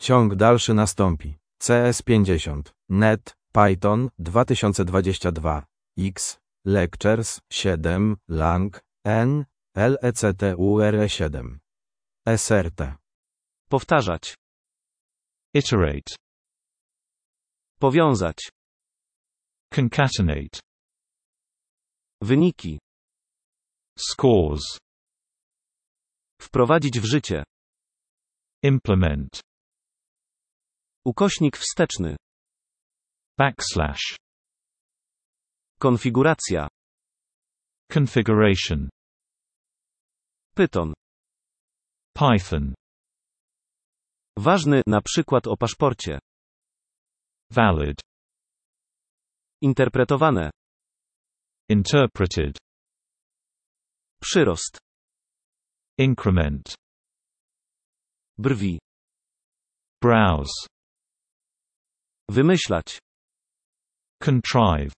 Ciąg dalszy nastąpi. CS50, NET, Python 2022, X, Lectures 7, Lang, N, LECTURE7. SRT. Powtarzać. Iterate. Powiązać. Concatenate. Wyniki. Scores. Wprowadzić w życie. Implement. Ukośnik wsteczny. Backslash. Konfiguracja. Configuration. Python. Python. Ważny, na przykład o paszporcie. Valid. Interpretowane. Interpreted. Przyrost. Increment. Brwi. Browse. Wymyślać. Contrive.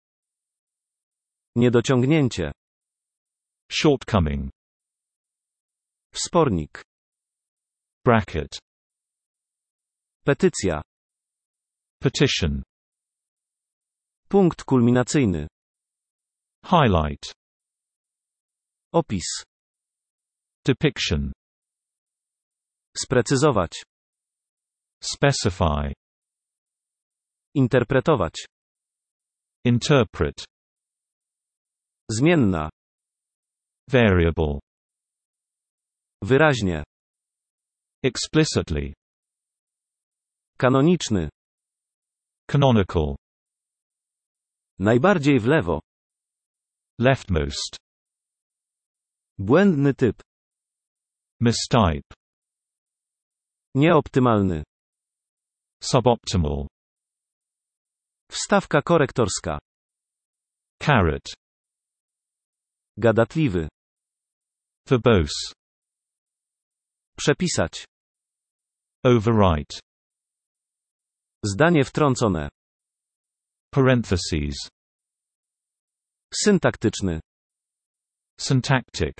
Niedociągnięcie. Shortcoming. Wspornik. Bracket. Petycja. Petition. Punkt kulminacyjny. Highlight. Opis. Depiction. Sprecyzować. Specify. Interpretować. Interpret. Zmienna. Variable. Wyraźnie. Explicitly. Kanoniczny. Canonical. Najbardziej w lewo. Leftmost. Błędny typ. Mistype. Nieoptymalny. Suboptimal. Wstawka korektorska. Carrot. Gadatliwy. Verbose. Przepisać. Overwrite. Zdanie wtrącone. Parentheses. Syntaktyczny. Syntactic.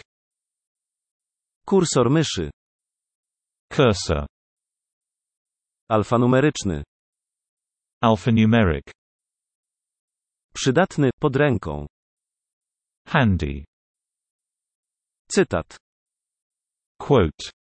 Kursor myszy. Cursor. Alfanumeryczny. Alphanumeric. Przydatny, pod ręką. Handy. Cytat. Quote.